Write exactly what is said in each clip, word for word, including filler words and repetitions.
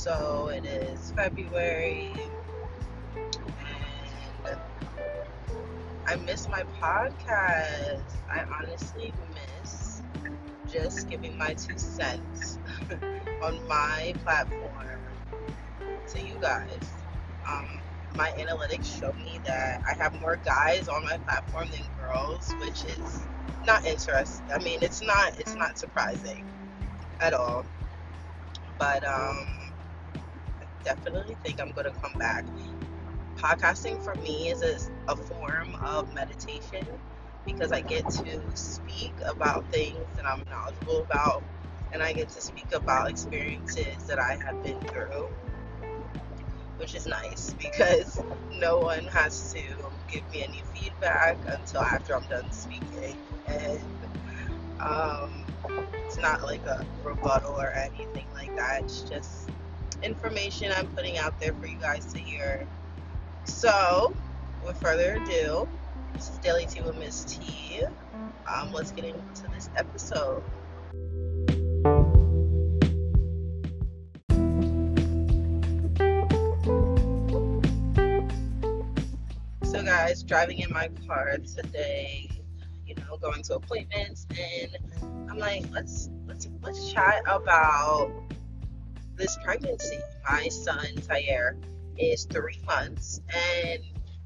So it is February, and I miss my podcast. I honestly miss just giving my two cents on my platform to you guys. Um, my analytics show me that I have more guys on my platform than girls, which is not interesting. I mean, it's not it's not surprising at all. But um, I definitely think I'm gonna come back. Podcasting for me is a, a form of meditation because I get to speak about things that I'm knowledgeable about, and I get to speak about experiences that I have been through, which is nice because no one has to give me any feedback until after I'm done speaking. And um, it's not like a rebuttal or anything like that. It's just information I'm putting out there for you guys to hear. So, with further ado, this is Daily Tea with Miss T. Um, let's get into this episode. So, guys, driving in my car today, you know, going to appointments, and I'm like, let's let's let's chat about this pregnancy. My son Tyre is three months, and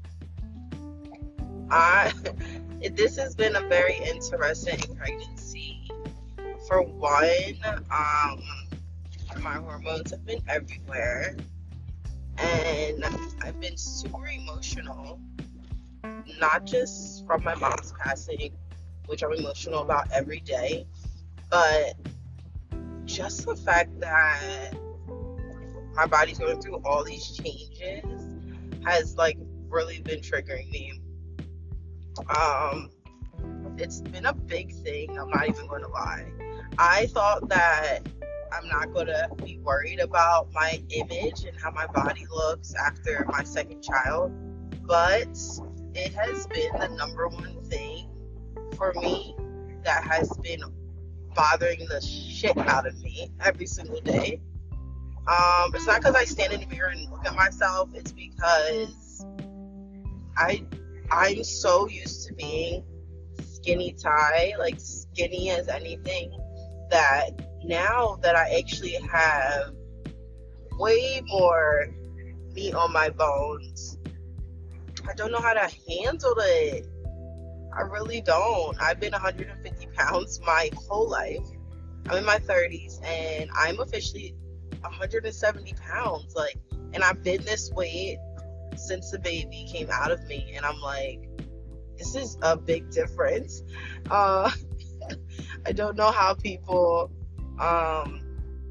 I this has been a very interesting pregnancy. For one, um, my hormones have been everywhere, and I've been super emotional, not just from my mom's passing, which I'm emotional about every day, but just the fact that my body's going through all these changes has like really been triggering me. Um, it's been a big thing. I'm not even going to lie. I thought that I'm not going to be worried about my image and how my body looks after my second child, but it has been the number one thing for me that has been bothering the shit out of me every single day. Um, it's not because I stand in the mirror and look at myself. It's because I, I'm so used to being skinny Ty, like skinny as anything, that now that I actually have way more meat on my bones, I don't know how to handle it. I really don't. I've been one hundred fifty pounds my whole life. I'm in my thirties, and I'm officially one hundred seventy pounds, like, and I've been this weight since the baby came out of me, and I'm like, this is a big difference. uh I don't know how people um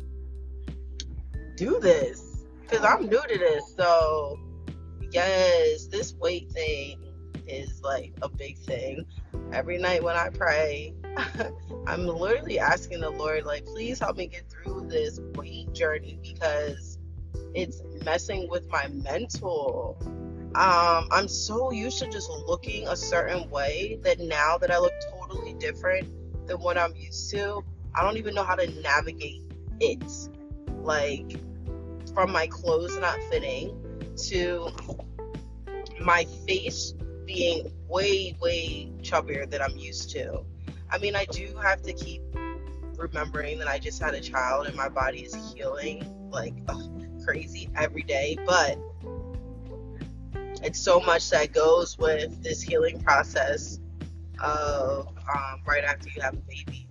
do this, because I'm new to this. So yes, this weight thing is like a big thing. Every night when I pray, I'm literally asking the Lord, like, please help me get through this weight journey because it's messing with my mental. Um, I'm so used to just looking a certain way that now that I look totally different than what I'm used to, I don't even know how to navigate it. Like, from my clothes not fitting to my face being way, way chubbier than I'm used to. I mean, I do have to keep remembering that I just had a child and my body is healing like ugh, crazy every day, but it's so much that goes with this healing process of um, right after you have a baby.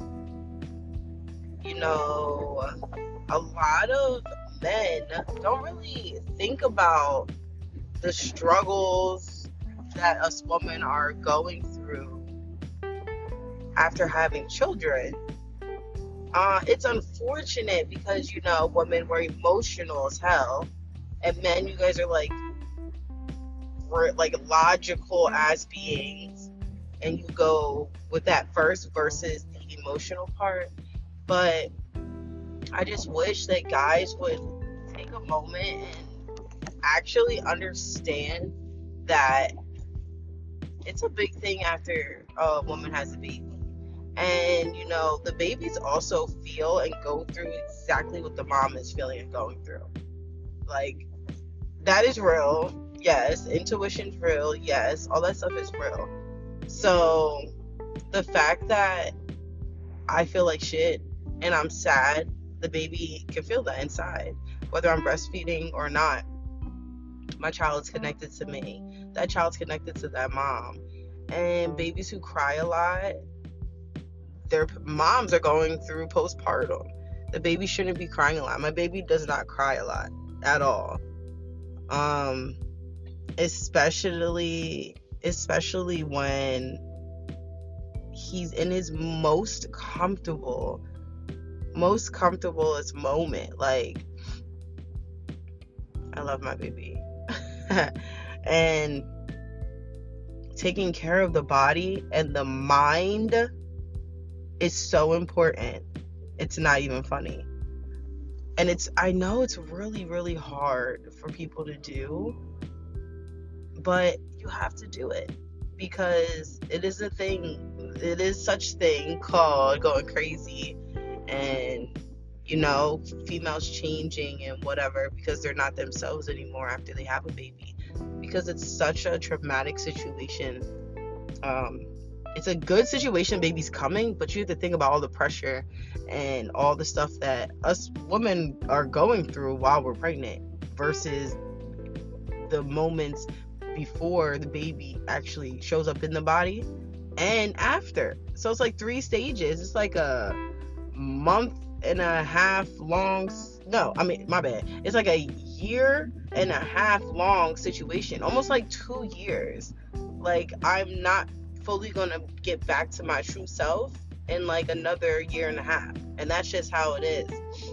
You know, a lot of men don't really think about the struggles that us women are going through after having children. Uh, it's unfortunate because, you know, women were emotional as hell, and men, you guys are like, we're like logical as beings, and you go with that first versus the emotional part. But I just wish that guys would take a moment and actually understand that it's a big thing after a woman has a baby. And, you know, the babies also feel and go through exactly what the mom is feeling and going through. Like, that is real. Yes. Intuition's real. Yes. All that stuff is real. So, the fact that I feel like shit and I'm sad, the baby can feel that inside. Whether I'm breastfeeding or not, my child's connected to me. That child's connected to that mom. And babies who cry a lot, their moms are going through postpartum. The baby shouldn't be crying a lot. My baby does not cry a lot at all. Um, especially, especially when he's in his most comfortable, most comfortablest moment. Like, I love my baby. And taking care of the body and the mind is so important. It's not even funny. And it's, I know it's really, really hard for people to do, but you have to do it because it is a thing. It is such thing called going crazy and, you know, females changing and whatever because they're not themselves anymore after they have a baby, because it's such a traumatic situation. Um, it's a good situation, baby's coming, but you have to think about all the pressure and all the stuff that us women are going through while we're pregnant versus the moments before the baby actually shows up in the body and after. So it's like three stages. It's like a month and a half long, no, I mean, my bad. It's like a year and a half long situation, almost like two years. Like, I'm not fully gonna get back to my true self in like another year and a half, and that's just how it is.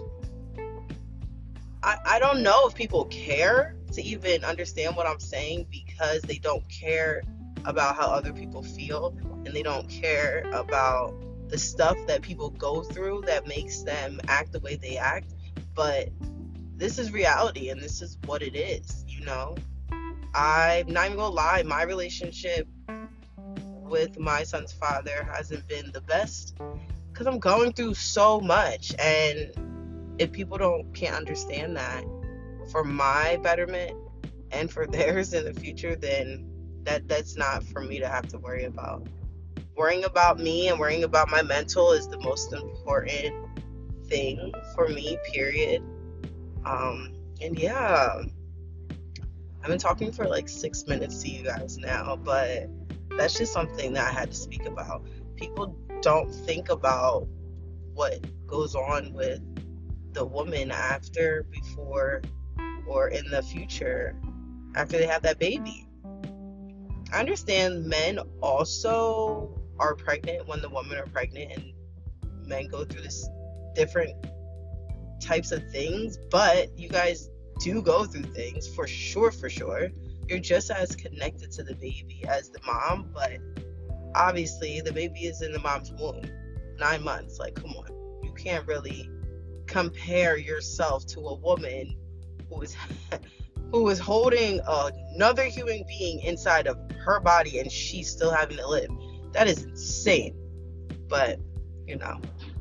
I, I don't know if people care to even understand what I'm saying because they don't care about how other people feel, and they don't care about the stuff that people go through that makes them act the way they act. But this is reality, and this is what it is, you know. I'm not even gonna lie, my relationship with my son's father hasn't been the best because I'm going through so much, and if people don't can't understand that for my betterment and for theirs in the future, then that that's not for me to have to worry about. Worrying about me and worrying about my mental is the most important thing for me, period. Um, and yeah, I've been talking for like six minutes to you guys now, but that's just something that I had to speak about. People don't think about what goes on with the woman after, before, or in the future after they have that baby. I understand men also are pregnant when the women are pregnant, and men go through this different types of things, but you guys do go through things for sure, for sure. You're just as connected to the baby as the mom, but obviously the baby is in the mom's womb, nine months. Like, come on, you can't really compare yourself to a woman who is who is holding another human being inside of her body and she's still having to live. That is insane. But, you know,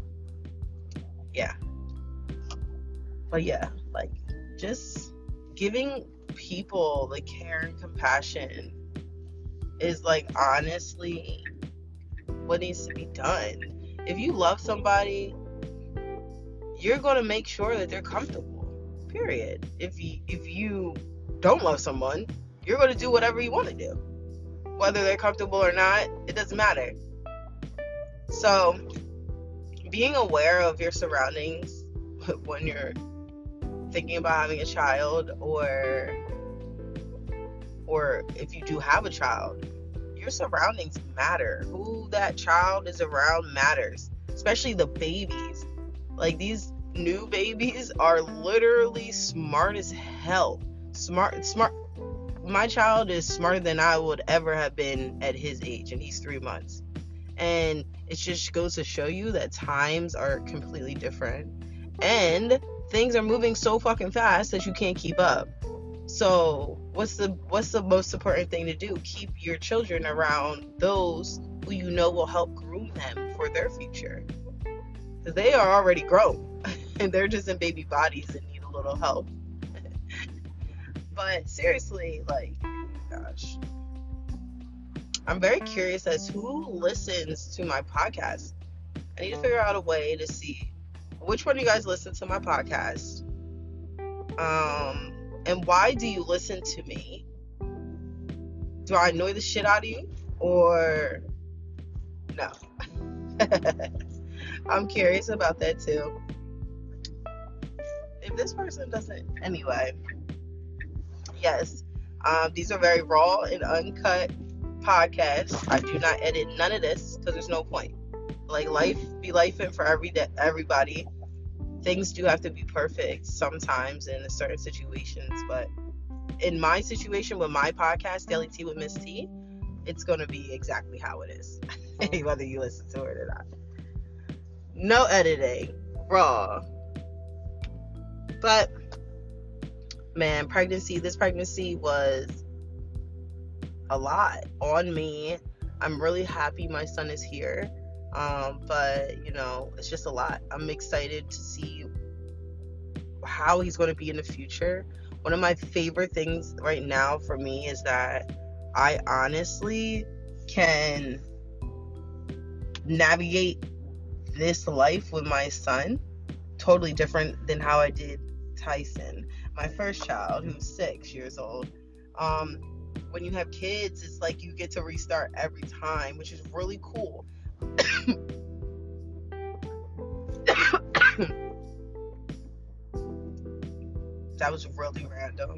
yeah. But yeah, like, just giving people the care and compassion is, like, honestly what needs to be done. If you love somebody, you're going to make sure that they're comfortable, period. If you, if you don't love someone, you're going to do whatever you want to do. Whether they're comfortable or not, it doesn't matter. So, being aware of your surroundings when you're thinking about having a child, or or if you do have a child, your surroundings matter. Who that child is around matters, especially the babies. Like, these new babies are literally smart as hell. Smart, smart. My child is smarter than I would ever have been at his age, and he's three months. And it just goes to show you that times are completely different, and things are moving so fucking fast that you can't keep up. So what's the what's the most important thing to do? Keep your children around those who you know will help groom them for their future, because they are already grown and they're just in baby bodies and need a little help. But seriously, like, gosh, I'm very curious as who listens to my podcast. I need to figure out a way to see which one of you guys listen to my podcast. Um, and why do you listen to me? Do I annoy the shit out of you? Or no? I'm curious about that too. If this person doesn't, anyway, yes, um, these are very raw and uncut podcasts. I do not edit none of this because there's no point. Like, life be lifing for every day, everybody. Things do have to be perfect sometimes in certain situations, but in my situation with my podcast, Daily Tea with Miss T, it's going to be exactly how it is, whether you listen to it or not. No editing, raw. But, man, pregnancy, this pregnancy was a lot on me. I'm really happy my son is here. Um, but, you know, it's just a lot. I'm excited to see how he's going to be in the future. One of my favorite things right now for me is that I honestly can navigate this life with my son totally different than how I did Tyson, my first child, who's six years old. Um, when you have kids, it's like you get to restart every time, which is really cool. That was really random.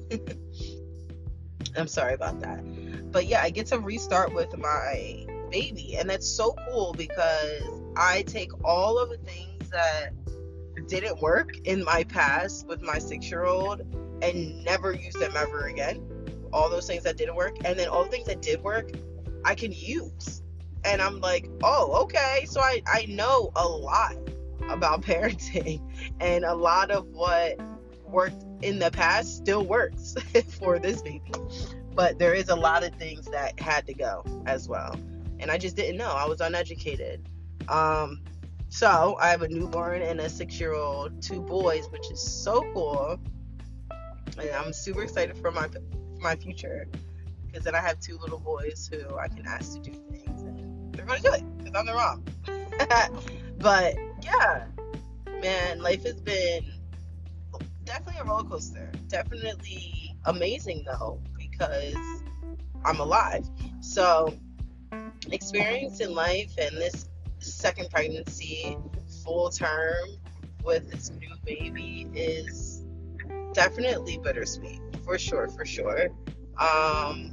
I'm sorry about that. But yeah, I get to restart with my baby, and that's so cool because I take all of the things that didn't work in my past with my six-year-old and never use them ever again. All those things that didn't work, and then all the things that did work, I can use. And I'm like, oh, okay. So I, I know a lot about parenting, and a lot of what worked in the past still works for this baby. But there is a lot of things that had to go as well. And I just didn't know. I was uneducated. Um, so I have a newborn and a six-year-old, two boys, which is so cool. And I'm super excited for my my future, because then I have two little boys who I can ask to do things, and they're going to do it because I'm their mom. But yeah, man, life has been definitely a roller coaster. Definitely amazing though, because I'm alive. So experiencing life and this second pregnancy full term with this new baby is definitely bittersweet, for sure, for sure. Um,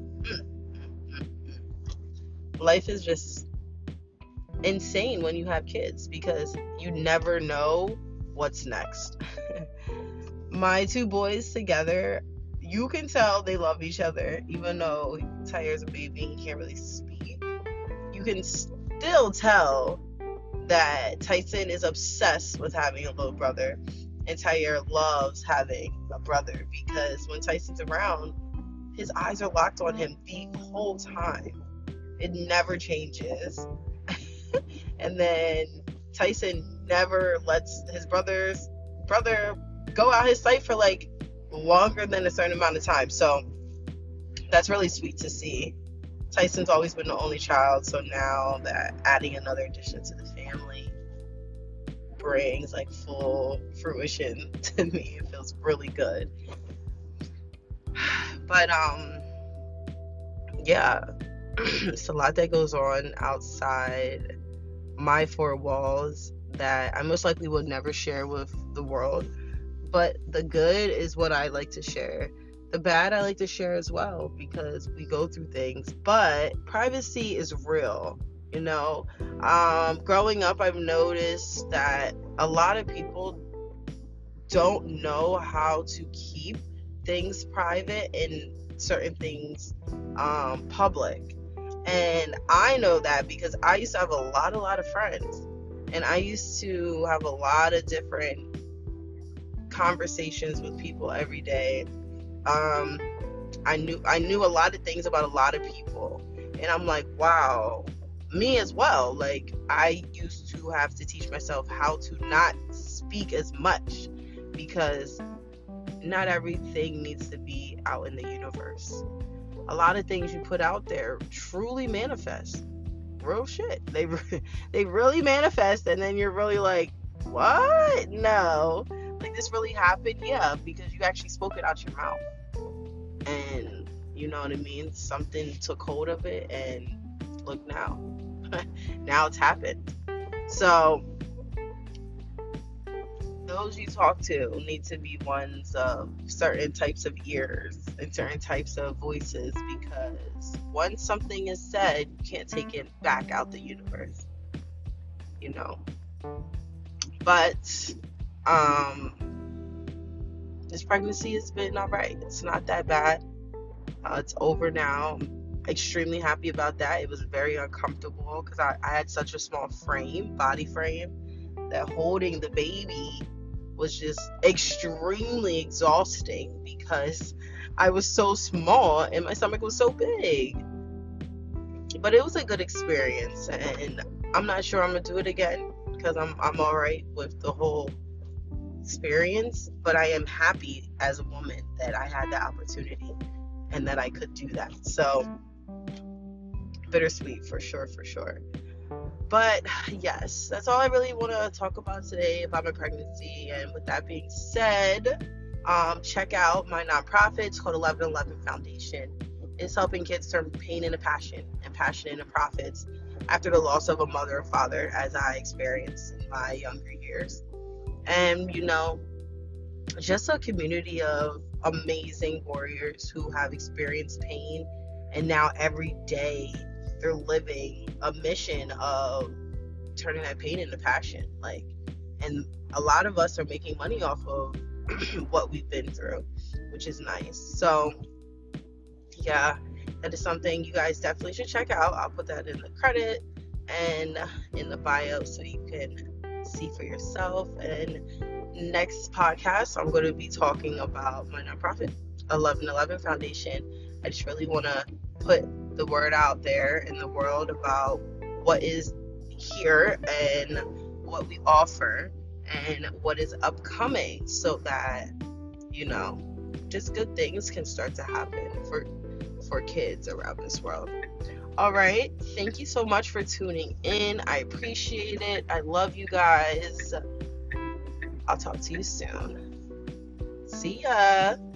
life is just insane when you have kids because you never know what's next. My two boys together, you can tell they love each other, even though Tyre's a baby and he can't really speak. You can still tell that Tyson is obsessed with having a little brother, and Tyre loves having a brother, because when Tyson's around, his eyes are locked on him the whole time. It never changes. And then Tyson never lets his brother's brother go out his sight for like longer than a certain amount of time. So that's really sweet to see. Tyson's always been the only child, so now that adding another addition to the family brings like full fruition to me. It feels really good. But um yeah, it's a lot that goes on outside my four walls that I most likely would never share with the world. But the good is what I like to share. The bad I like to share as well, because we go through things. But privacy is real, you know. Um, growing up, I've noticed that a lot of people don't know how to keep things private and certain things um, public. And I know that because I used to have a lot, a lot of friends. And I used to have a lot of different conversations with people every day. Um, I knew I knew a lot of things about a lot of people, and I'm like, wow, me as well. Like, I used to have to teach myself how to not speak as much, because not everything needs to be out in the universe. A lot of things you put out there truly manifest. Real shit. They they really manifest, and then you're really like, what? No. Like, this really happened? Yeah, because you actually spoke it out your mouth. And you know what I mean? Something took hold of it, and look now. Now it's happened. So those you talk to need to be ones of certain types of ears and certain types of voices, because once something is said, you can't take it back out the universe, you know. But um this pregnancy has been all right. It's not that bad. Uh, it's over now. I'm extremely happy about that. It was very uncomfortable because I, I had such a small frame, body frame, that holding the baby was just extremely exhausting because I was so small and my stomach was so big. But it was a good experience, and I'm not sure I'm gonna do it again because I'm I'm all right with the whole experience. But I am happy as a woman that I had the opportunity and that I could do that. So bittersweet for sure, for sure. But yes, that's all I really want to talk about today about my pregnancy. And with that being said, um, check out my nonprofit. It's called eleven eleven Foundation. It's helping kids turn pain into passion and passion into profits after the loss of a mother or father, as I experienced in my younger years. And, you know, just a community of amazing warriors who have experienced pain, and now every day they're living a mission of turning that pain into passion. Like, and a lot of us are making money off of what we've been through, which is nice. So yeah, that is something you guys definitely should check out. I'll put that in the credit and in the bio so you can see for yourself. And next podcast, I'm going to be talking about my nonprofit, eleven eleven Foundation. I just really want to put the word out there in the world about what is here and what we offer and what is upcoming, so that, you know, just good things can start to happen for for kids around this world. All right, thank you so much for tuning in. I appreciate it. I love you guys. I'll talk to you soon. See ya.